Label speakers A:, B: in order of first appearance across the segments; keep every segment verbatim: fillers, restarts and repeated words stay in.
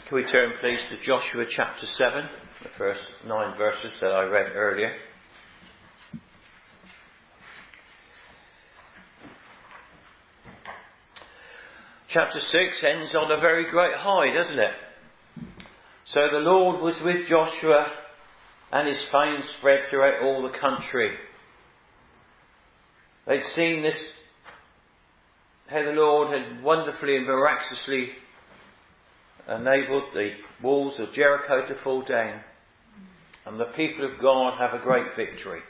A: Can we turn please to Joshua chapter seven, the first nine verses that I read earlier. Chapter six ends on a very great high, doesn't it? So the Lord was with Joshua, and his fame spread throughout all the country. They'd seen this, how the Lord had wonderfully and miraculously enabled the walls of Jericho to fall down, and the people of God have a great victory.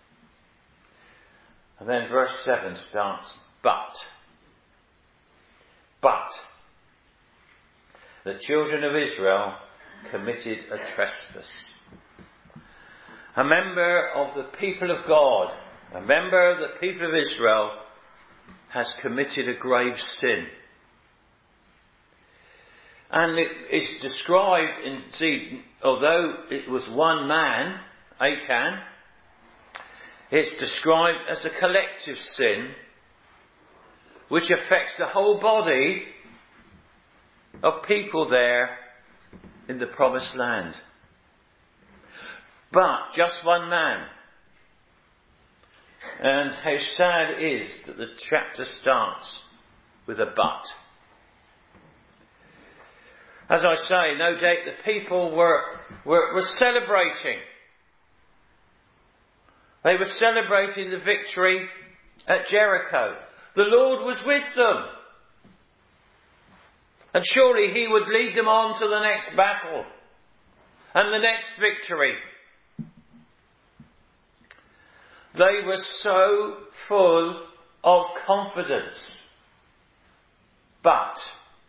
A: And then verse seven starts, but, but, the children of Israel committed a trespass. A member of the people of God, a member of the people of Israel, has committed a grave sin. And it is described in, see, although it was one man, Achan, it's described as a collective sin which affects the whole body of people there in the promised land. But just one man. And how sad it is that the chapter starts with a but. As I say, no doubt the people were, were, were celebrating. They were celebrating the victory at Jericho. The Lord was with them. And surely he would lead them on to the next battle and the next victory. They were so full of confidence. But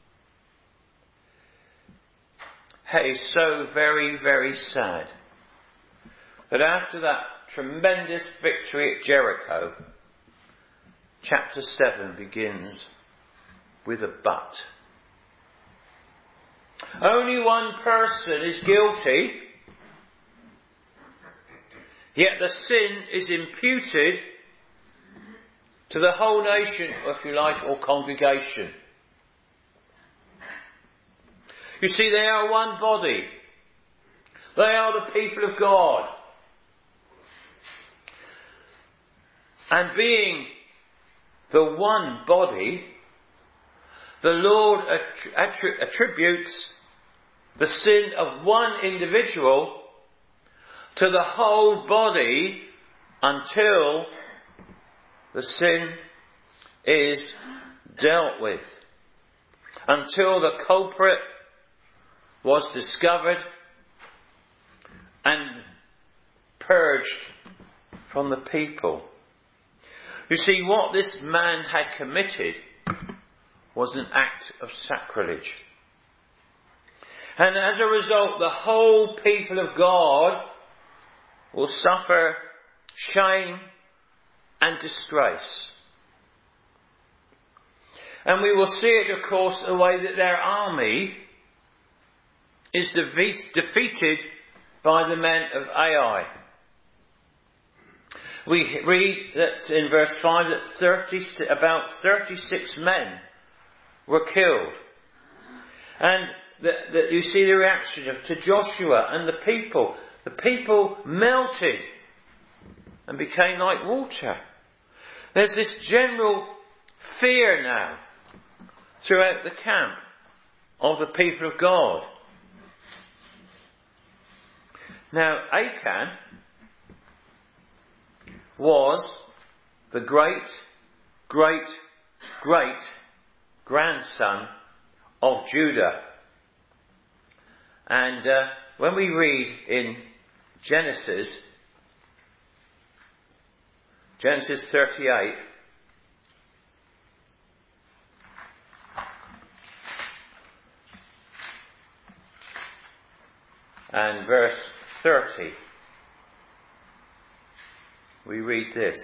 A: it's so very, very sad that after that tremendous victory at Jericho, chapter seven begins with a but. Only one person is guilty, yet the sin is imputed to the whole nation, if you like, or congregation. You see, they are one body. They are the people of God. And being the one body, the Lord attri- attributes the sin of one individual to the whole body until the sin is dealt with. Until the culprit was discovered and purged from the people. You see, what this man had committed was an act of sacrilege. And as a result, the whole people of God will suffer shame and disgrace. And we will see it, of course, the way that their army is defeat, defeated by the men of Ai. We read that in verse five that thirty, about thirty-six men were killed. And the, the, you see the reaction of, to Joshua and the people. The people melted and became like water. There's this general fear now throughout the camp of the people of God. Now, Achan was the great, great, great grandson of Judah. And uh, when we read in Genesis, Genesis thirty-eight, and verse thirty, we read this.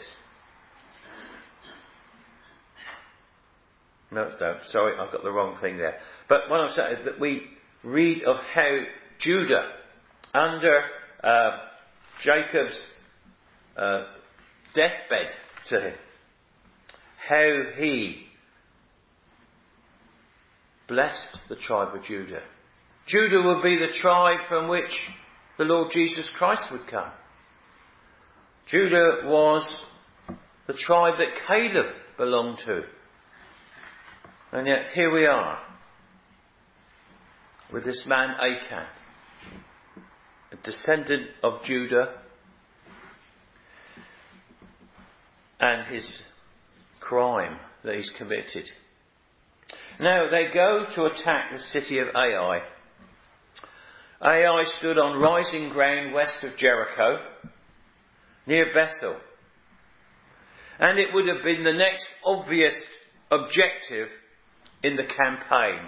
A: No, it's not. Sorry, I've got the wrong thing there. But what I'm saying is that we read of how Judah, under uh, Jacob's uh, deathbed to him, how he blessed the tribe of Judah. Judah would be the tribe from which the Lord Jesus Christ would come. Judah was the tribe that Caleb belonged to. And yet here we are with this man Achan, a descendant of Judah, and his crime that he's committed. Now they go to attack the city of Ai. Ai stood on rising ground west of Jericho, near Bethel. And it would have been the next obvious objective in the campaign.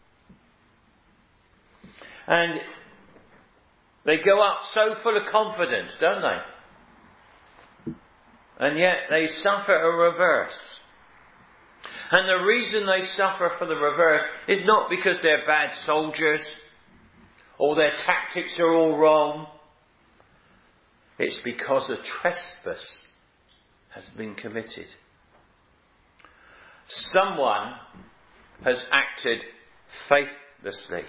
A: And they go up so full of confidence, don't they? And yet they suffer a reverse. And the reason they suffer for the reverse is not because they're bad soldiers or their tactics are all wrong. It's because a trespass has been committed. Someone has acted faithlessly.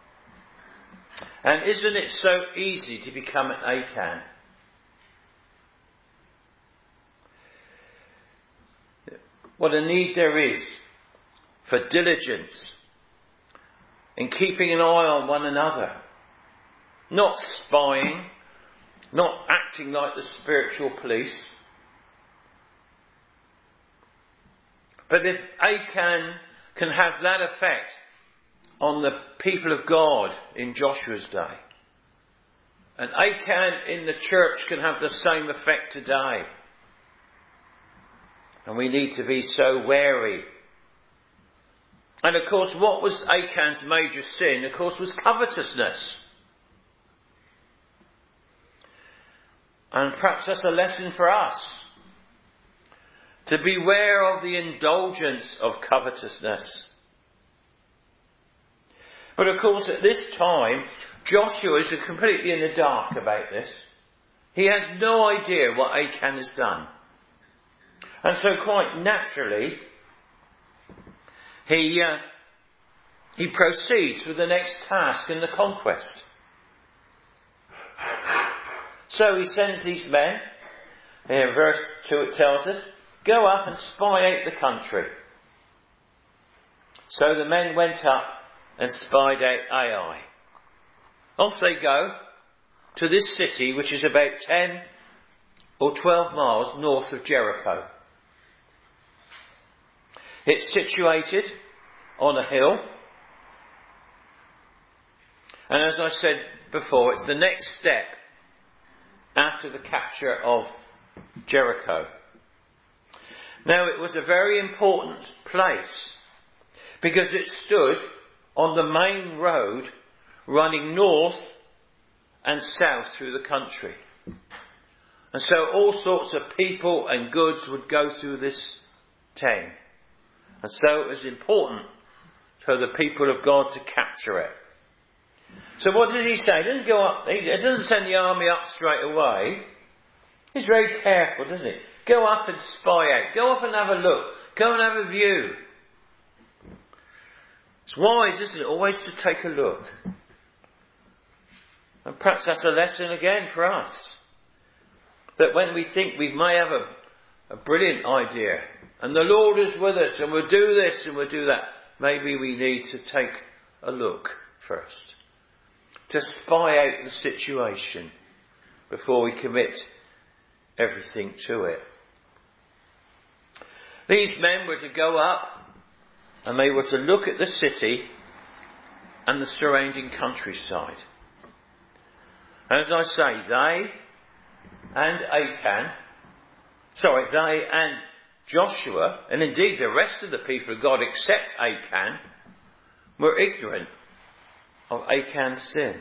A: And isn't it so easy to become an Achan? What a need there is for diligence in keeping an eye on one another. Not spying, not acting like the spiritual police. But if Achan can have that effect on the people of God in Joshua's day, and Achan in the church can have the same effect today. And we need to be so wary. And of course, what was Achan's major sin? Of course, was covetousness. And perhaps that's a lesson for us. To beware of the indulgence of covetousness. But of course, at this time, Joshua is completely in the dark about this. He has no idea what Achan has done. And so quite naturally, he, uh, he proceeds with the next task in the conquest. So he sends these men, in verse two it tells us, go up and spy out the country. So the men went up and spied out Ai. Off they go to this city, which is about ten or twelve miles north of Jericho. It's situated on a hill. And as I said before, it's the next step after the capture of Jericho. Now, it was a very important place because it stood on the main road running north and south through the country. And so all sorts of people and goods would go through this town. And so it was important for the people of God to capture it. So what does he say? He doesn't go up, he doesn't send the army up straight away. He's very careful, doesn't he? Go up and spy out. Go up and have a look. Go and have a view. It's wise, isn't it, always to take a look. And perhaps that's a lesson again for us. That when we think we may have a, a brilliant idea, and the Lord is with us, and we'll do this and we'll do that, maybe we need to take a look first. To spy out the situation before we commit everything to it. These men were to go up and they were to look at the city and the surrounding countryside. And as I say, they and Achan, sorry, they and Joshua, and indeed the rest of the people of God except Achan, were ignorant of Achan's sin.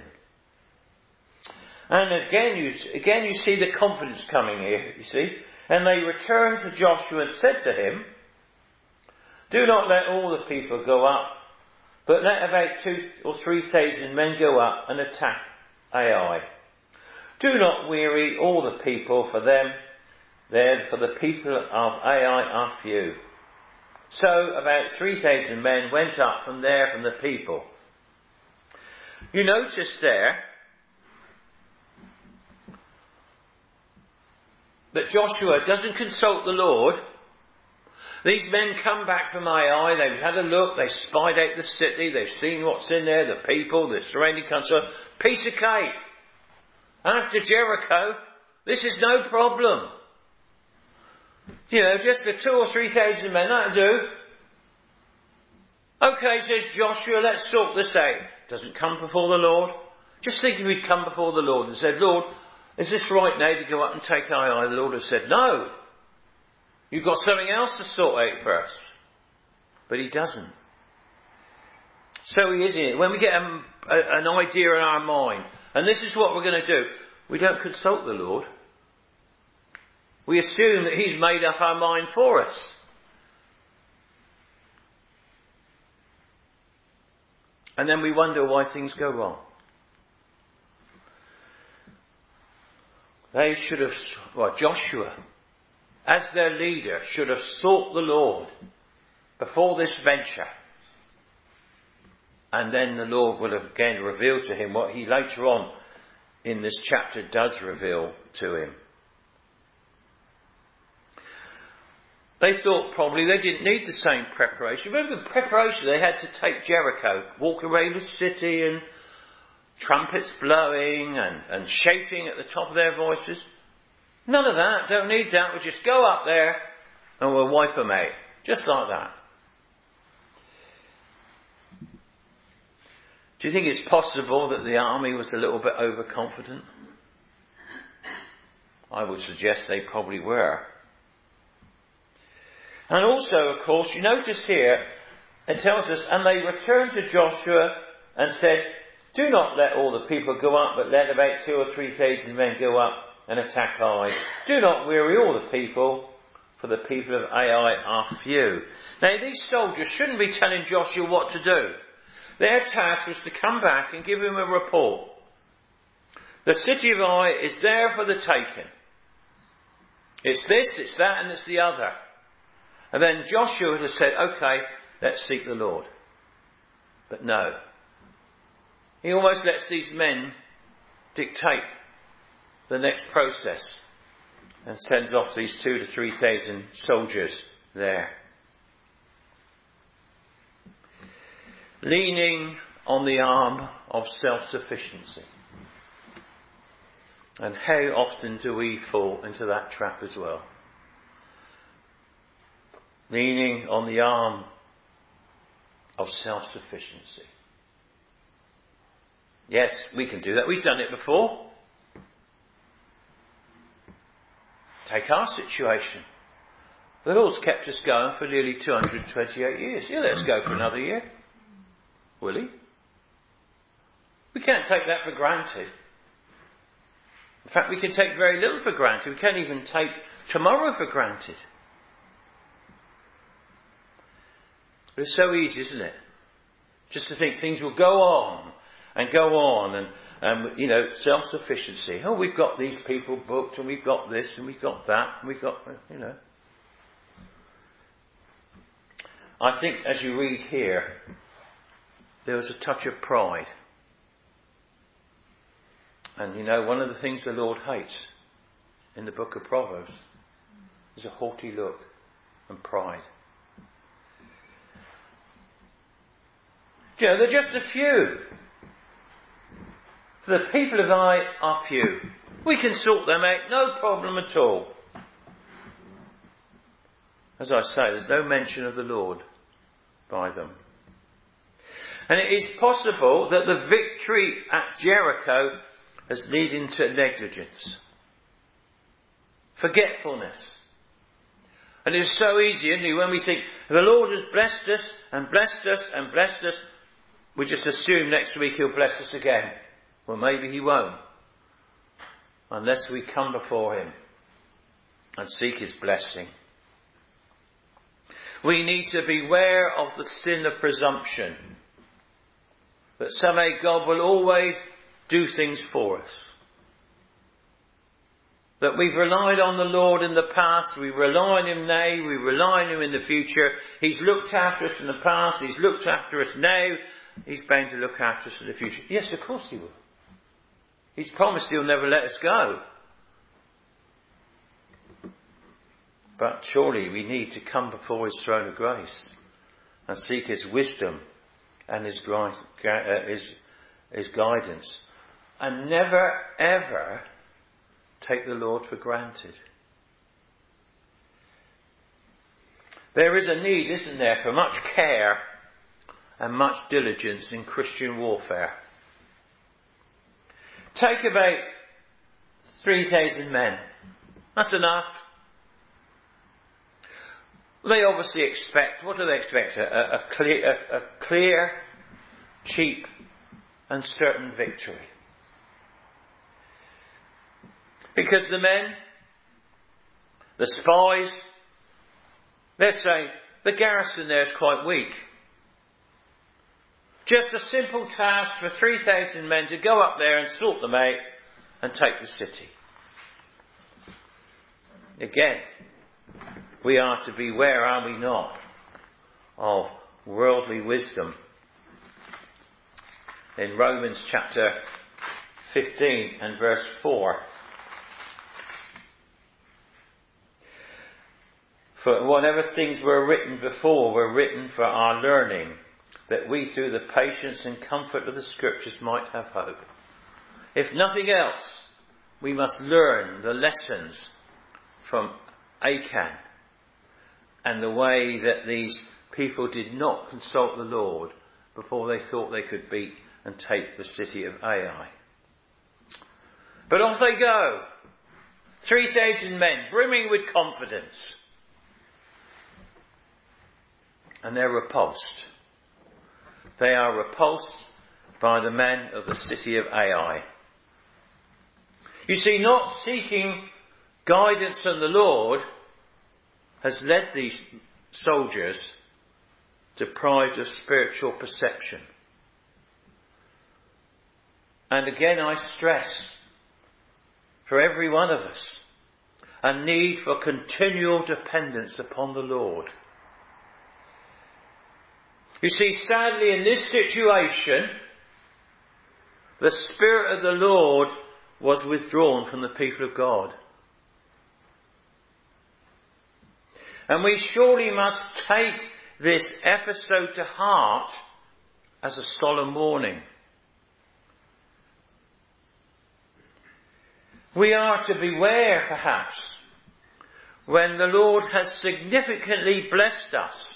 A: And again you, again you see the confidence coming here, you see. And they returned to Joshua and said to him, do not let all the people go up, but let about two or three thousand men go up and attack Ai. Do not weary all the people, for them, there, for the people of Ai are few. So about three thousand men went up from there from the people. You notice there that Joshua doesn't consult the Lord. These men come back from Ai, they've had a look, they've spied out the city, they've seen what's in there, the people, the surrounding country. Piece of cake. After Jericho, this is no problem. You know, just the two or three thousand men, that'll do. Okay, says Joshua, let's sort this out. Doesn't come before the Lord. Just think if he'd come before the Lord and said, Lord, is this right now to go up and take Ai? The Lord has said, no. You've got something else to sort out first. But he doesn't. So he is in it. When we get a, a, an idea in our mind, and this is what we're going to do, we don't consult the Lord. We assume that he's made up our mind for us. And then we wonder why things go wrong. They should have, well, Joshua, as their leader, should have sought the Lord before this venture. And then the Lord will have again revealed to him what he later on in this chapter does reveal to him. They thought probably they didn't need the same preparation. Remember the preparation they had to take Jericho, walk around the city and trumpets blowing and, and shouting at the top of their voices. None of that. Don't need that. We'll just go up there and we'll wipe them out. Just like that. Do you think it's possible that the army was a little bit overconfident? I would suggest they probably were. And also, of course, you notice here, it tells us, and they returned to Joshua and said, do not let all the people go up, but let about two or three thousand men go up and attack Ai. Do not weary all the people, for the people of Ai are few. Now, these soldiers shouldn't be telling Joshua what to do. Their task was to come back and give him a report. The city of Ai is there for the taking. It's this, it's that, and it's the other. And then Joshua would have said, okay, let's seek the Lord. But no. He almost lets these men dictate the next process and sends off these two to three thousand soldiers there. Leaning on the arm of self-sufficiency. And how often do we fall into that trap as well? Leaning on the arm of self-sufficiency. Yes, we can do that. We've done it before. Take our situation. The Lord's kept us going for nearly two hundred twenty-eight years. Yeah, let's go for another year. Will he? We can't take that for granted. In fact, we can take very little for granted. We can't even take tomorrow for granted. But it's so easy, isn't it? Just to think things will go on and go on and, um, you know, self-sufficiency. Oh, we've got these people booked and we've got this and we've got that and we've got, you know. I think as you read here, there was a touch of pride. And you know, one of the things the Lord hates in the book of Proverbs is a haughty look and pride. You know, they're just a few. The people of Ai are few. We can sort them out, no problem at all. As I say, there's no mention of the Lord by them. And it is possible that the victory at Jericho has led into negligence. Forgetfulness. And it's so easy, isn't it, when we think, the Lord has blessed us and blessed us and blessed us, we just assume next week he'll bless us again. Well, maybe he won't. Unless we come before him and seek his blessing. We need to beware of the sin of presumption. That somehow God will always do things for us. That we've relied on the Lord in the past, we rely on Him now, we rely on Him in the future. He's looked after us in the past, He's looked after us now, He's bound to look after us in the future. Yes, of course He will. He's promised He'll never let us go. But surely we need to come before His throne of grace and seek His wisdom and His, his, his guidance. And never ever take the Lord for granted. There is a need, isn't there, for much care and much diligence in Christian warfare. Take about three thousand men. That's enough. They obviously expect, what do they expect? A, a, a, clear, a, a clear, cheap and certain victory. Because the men, the spies, they're saying the garrison there is quite weak. Just a simple task for three thousand men to go up there and sort them out and take the city. Again, we are to beware, are we not, of worldly wisdom. In Romans chapter fifteen and verse four. For whatever things were written before were written for our learning, that we through the patience and comfort of the Scriptures might have hope. If nothing else, we must learn the lessons from Achan and the way that these people did not consult the Lord before they thought they could beat and take the city of Ai. But off they go. three thousand men, brimming with confidence. And they're repulsed. They are repulsed by the men of the city of Ai. You see, not seeking guidance from the Lord has led these soldiers deprived of spiritual perception. And again I stress, for every one of us, a need for continual dependence upon the Lord. You see, sadly in this situation, the Spirit of the Lord was withdrawn from the people of God. And we surely must take this episode to heart as a solemn warning. We are to beware, perhaps, when the Lord has significantly blessed us.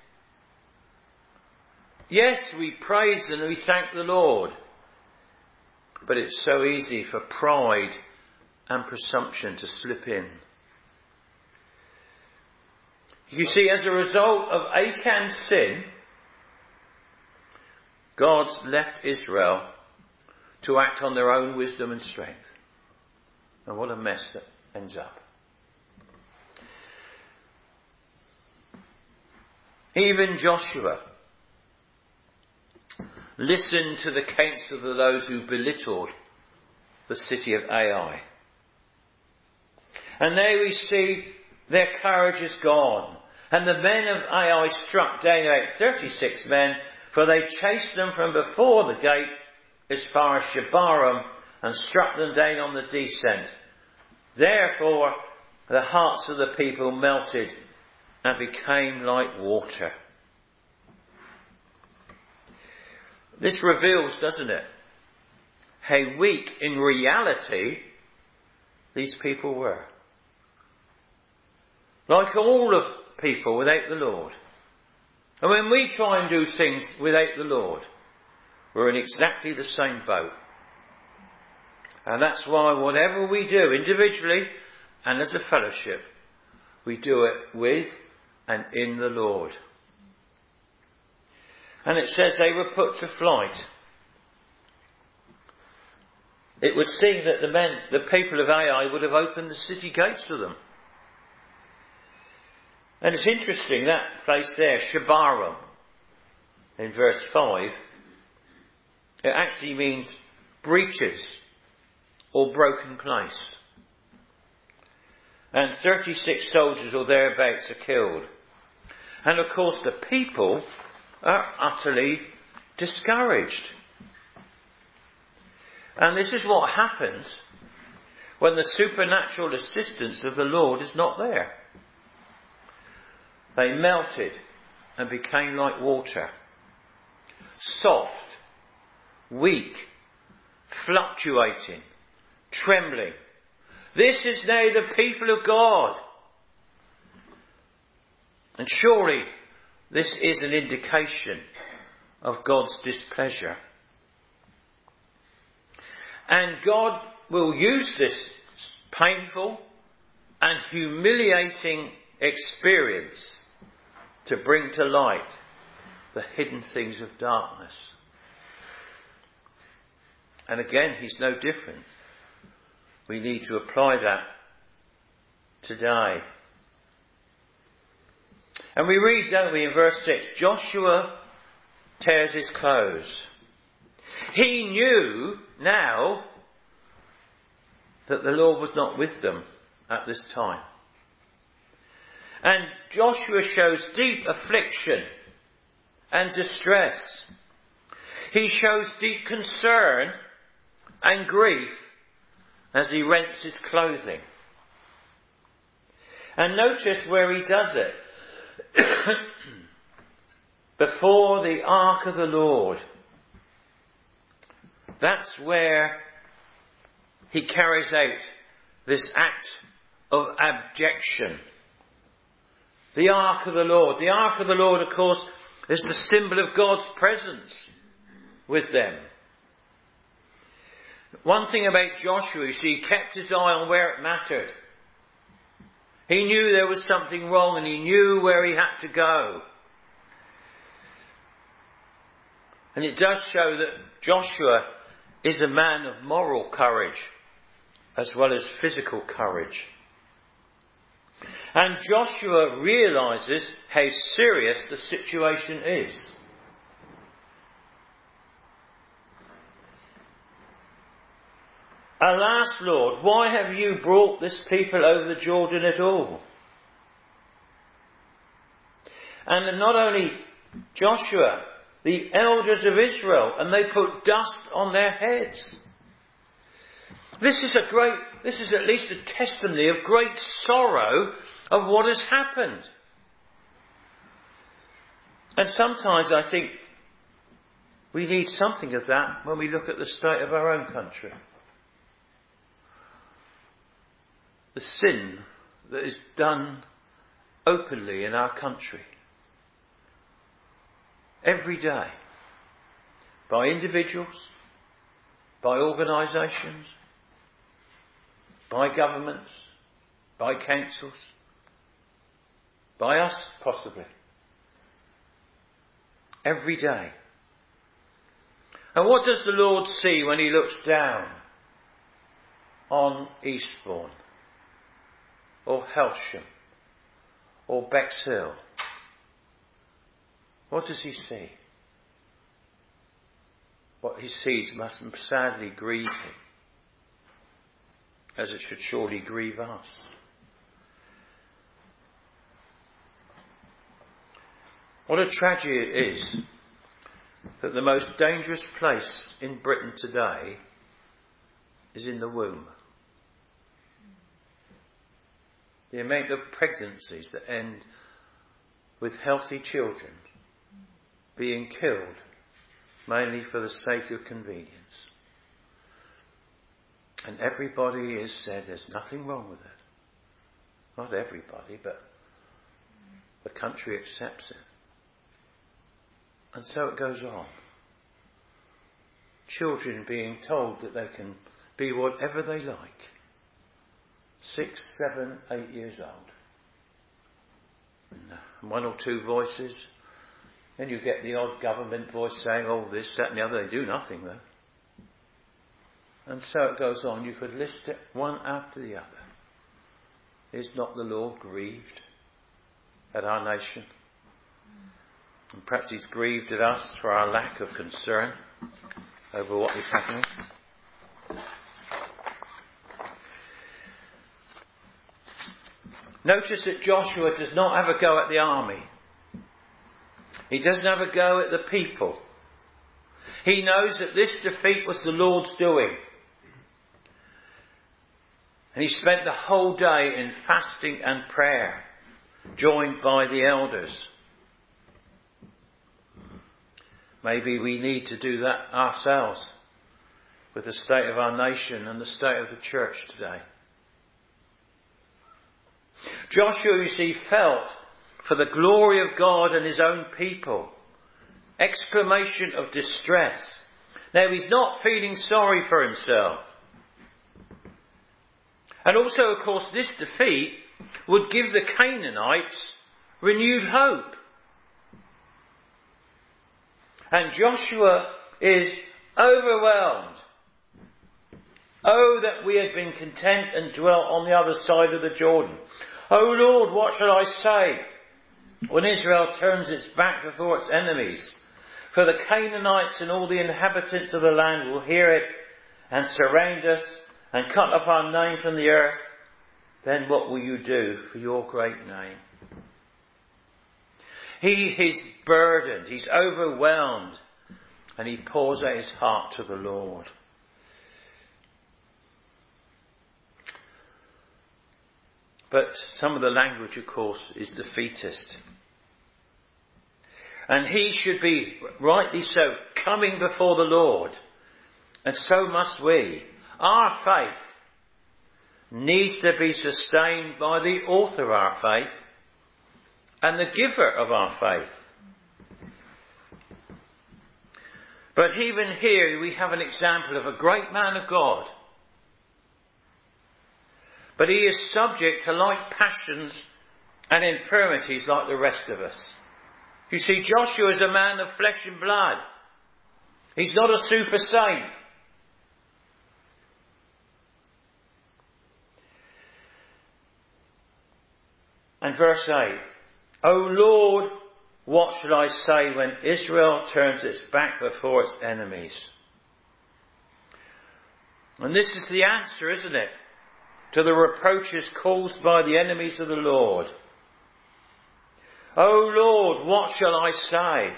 A: Yes, we praise and we thank the Lord. But it's so easy for pride and presumption to slip in. You see, as a result of Achan's sin, God's left Israel to act on their own wisdom and strength. And what a mess that ends up. Even Joshua listened to the counsel of those who belittled the city of Ai. And there we see their courage is gone. And the men of Ai struck down about thirty-six men, for they chased them from before the gate as far as Shebarim and struck them down on the descent. Therefore the hearts of the people melted and became like water. This reveals, doesn't it, how weak in reality these people were. Like all of people without the Lord. And when we try and do things without the Lord, we're in exactly the same boat. And that's why whatever we do individually and as a fellowship, we do it with and in the Lord. And it says they were put to flight. It would seem that the men, the people of Ai would have opened the city gates to them. And it's interesting, that place there, Shebarim, in verse five, it actually means breaches or broken place. and thirty-six soldiers or thereabouts are killed. And of course the people are utterly discouraged. And this is what happens when the supernatural assistance of the Lord is not there. They melted and became like water. Soft, weak, fluctuating, trembling. This is now the people of God. And surely this is an indication of God's displeasure. And God will use this painful and humiliating experience to bring to light the hidden things of darkness. And again, he's no different. We need to apply that today. And we read, don't we, in verse six, Joshua tears his clothes. He knew now that the Lord was not with them at this time. And Joshua shows deep affliction and distress. He shows deep concern and grief as he rents his clothing. And notice where he does it. Before the ark of the Lord. That's where he carries out this act of abjection. The ark of the Lord. The ark of the Lord, of course, is the symbol of God's presence with them. One thing about Joshua, you see, he kept his eye on where it mattered. He knew there was something wrong and he knew where he had to go. And it does show that Joshua is a man of moral courage as well as physical courage. And Joshua realises how serious the situation is. Alas, Lord, why have you brought this people over the Jordan at all? And not only Joshua, the elders of Israel, and they put dust on their heads. This is a great, this is at least a testimony of great sorrow of what has happened. And sometimes I think we need something of that when we look at the state of our own country. The sin that is done openly in our country. Every day. By individuals. By organisations. By governments. By councils. By us, possibly. Every day. And what does the Lord see when he looks down on Eastbourne? Or Helsham, or Bexhill? What does he see? What he sees must sadly grieve him, as it should surely grieve us. What a tragedy it is that the most dangerous place in Britain today is in the womb. The amount of pregnancies that end with healthy children being killed mainly for the sake of convenience. And everybody has said there's nothing wrong with it. Not everybody, but the country accepts it. And so it goes on. Children being told that they can be whatever they like. Six, seven, eight years old. And one or two voices. Then you get the odd government voice saying, oh, this, that and the other. They do nothing though. And so it goes on. You could list it one after the other. Is not the Lord grieved at our nation? And perhaps he's grieved at us for our lack of concern over what is happening. Notice that Joshua does not have a go at the army. He doesn't have a go at the people. He knows that this defeat was the Lord's doing. And he spent the whole day in fasting and prayer, joined by the elders. Maybe we need to do that ourselves with the state of our nation and the state of the church today. Joshua, you see, felt for the glory of God and his own people. Exclamation of distress. Now, he's not feeling sorry for himself. And also, of course, this defeat would give the Canaanites renewed hope. And Joshua is overwhelmed. Oh, that we had been content and dwelt on the other side of the Jordan. Oh Lord, what shall I say when Israel turns its back before its enemies? For the Canaanites and all the inhabitants of the land will hear it and surround us and cut off our name from the earth. Then what will you do for your great name? He is burdened, he's overwhelmed, and he pours out his heart to the Lord. But some of the language, of course, is defeatist. And he should be, rightly so, coming before the Lord. And so must we. Our faith needs to be sustained by the author of our faith and the giver of our faith. But even here we have an example of a great man of God. But he is subject to like passions and infirmities like the rest of us. You see, Joshua is a man of flesh and blood. He's not a super saint. And verse eight. O Lord, what shall I say when Israel turns its back before its enemies? And this is the answer, isn't it? To the reproaches caused by the enemies of the Lord. O Lord, what shall I say?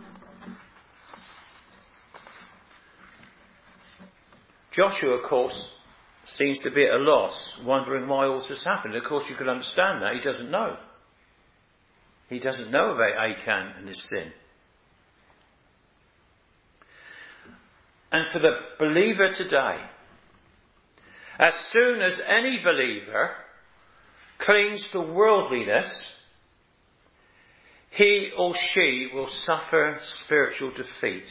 A: Joshua, of course, seems to be at a loss, wondering why all this has happened. Of course, you can understand that. He doesn't know. He doesn't know about Achan and his sin. And for the believer today, as soon as any believer clings to worldliness, he or she will suffer spiritual defeat.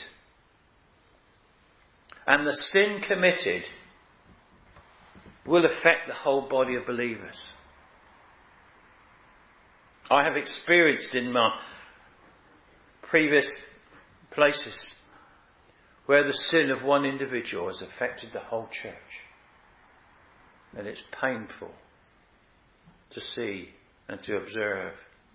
A: And the sin committed will affect the whole body of believers. I have experienced in my previous places where the sin of one individual has affected the whole church. And it's painful to see and to observe.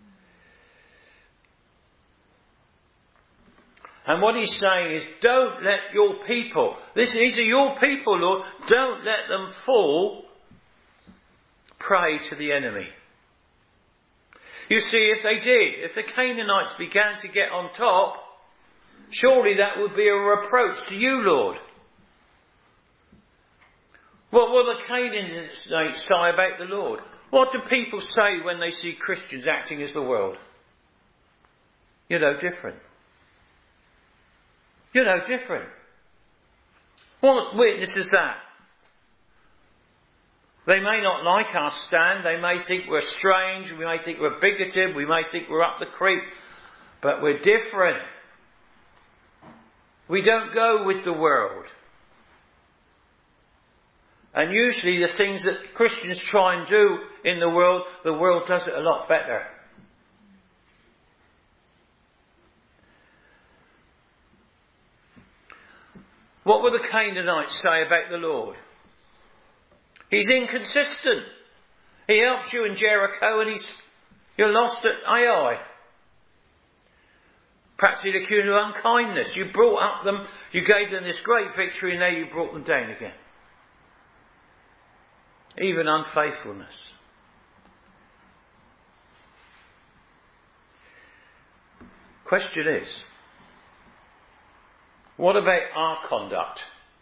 A: And what he's saying is, don't let your people, this, these are your people, Lord, don't let them fall prey to the enemy. You see, if they did, if the Canaanites began to get on top, surely that would be a reproach to you, Lord. What will the Canaanites say about the Lord? What do people say when they see Christians acting as the world? You're no different. You're no different. What witness is that? They may not like our stand. They may think we're strange. We may think we're bigoted. We may think we're up the creek. But we're different. We don't go with the world. And usually the things that Christians try and do in the world, the world does it a lot better. What will the Canaanites say about the Lord? He's inconsistent. He helps you in Jericho and he's, you're lost at Ai. Perhaps he'd accuse you of unkindness. You brought up them, you gave them this great victory and now you brought them down again. Even unfaithfulness. question is, what about our conduct?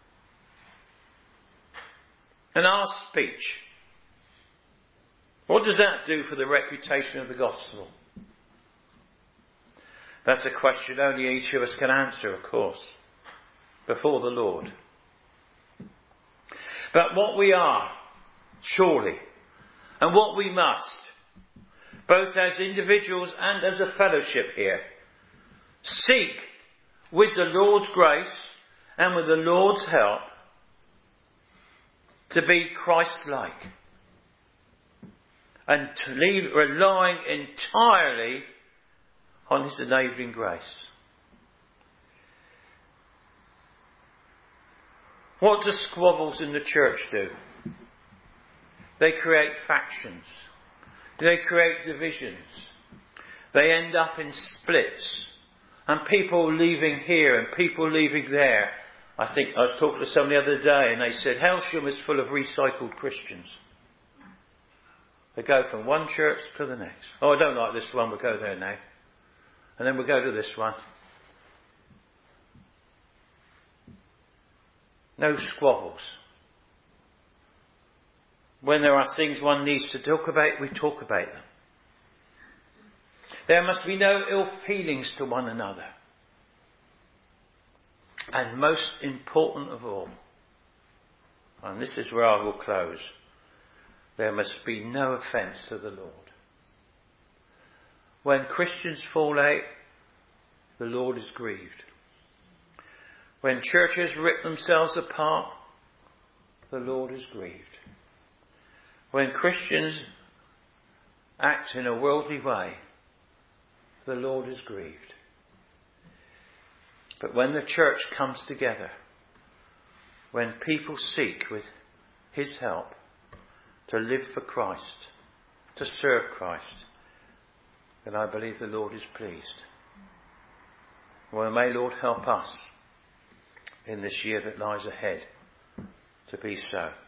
A: And our speech? What does that do for the reputation of the gospel? That's a question only each of us can answer, of course, before the Lord. But what we are, surely, and what we must, both as individuals and as a fellowship here, seek with the Lord's grace and with the Lord's help to be Christ-like and to leave relying entirely on His enabling grace. What do squabbles in the church do? They create factions. They create divisions. They end up in splits. And people leaving here and people leaving there. I think I was talking to someone the other day and they said, Hailsham is full of recycled Christians. They go from one church to the next. Oh, I don't like this one, we'll go there now. And then we'll go to this one. No squabbles. When there are things one needs to talk about, we talk about them. There must be no ill feelings to one another. And most important of all, and this is where I will close, there must be no offence to the Lord. When Christians fall out, the Lord is grieved. When churches rip themselves apart, the Lord is grieved. When Christians act in a worldly way, the Lord is grieved. But when the church comes together, when people seek with His help to live for Christ, to serve Christ, then I believe the Lord is pleased. Well, may Lord help us in this year that lies ahead to be so.